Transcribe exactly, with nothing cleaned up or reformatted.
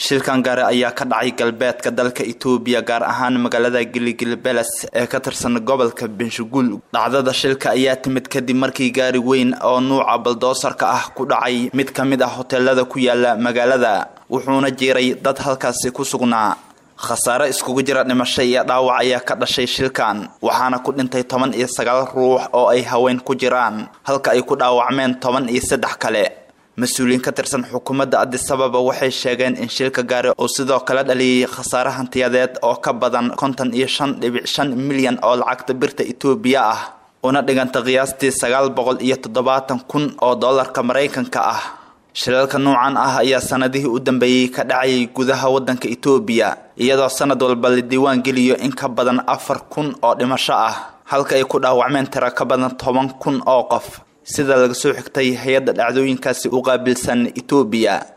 shilkan gaari ayaa ka dhacay galbeedka dalka Itoobiya gaar ahaan magaalada Gilgil-Beles ee ka tirsan gobolka Benshugul. dhacdada shilka ayaa timid kadib markii gaari weyn oo nuuca baldoosarka ah ku dhacay mid kamid ah hoteelada ku yaala magaalada, wuxuuna jiray dad halkaas ku sugnaa. khasaare iskugu jira dhimasho iyo dhaawac ayaa ka dhashay shilkan, waxaana ku dhintay toban iyo sagaal ruux oo ay haween ku jiraan, halka ay ku dhaawacmeen toban iyo saddex kale. mas'uuliyiin ka tirsan xukuumadda Addis Ababa waxay sheegeen in shilka gaari oo sidoo kale dhaliyay khasaare hantiyadeed oo ka badan konton iyo shan dhibic shan milyan oo lacagta birta Itoobiya ah, una dhiganta qiyaastii sagaal boqol iyo toddobaatan kun oo dollarka Mareykanka ah. shilalka noocan ah ayaa sanadihii u dambeeyay ka dhacay gudaha wadanka Itoobiya, iyadoo sanad walba la diiwaan geliyo in ka badan afar kun oo dhimasho ah, halka ay ku dhaawacmeen tiro ka badan toban kun oo qof, sida laga soo xigtay hay'adda dhacdooyinkaasi u qaabilsan Itoobiya.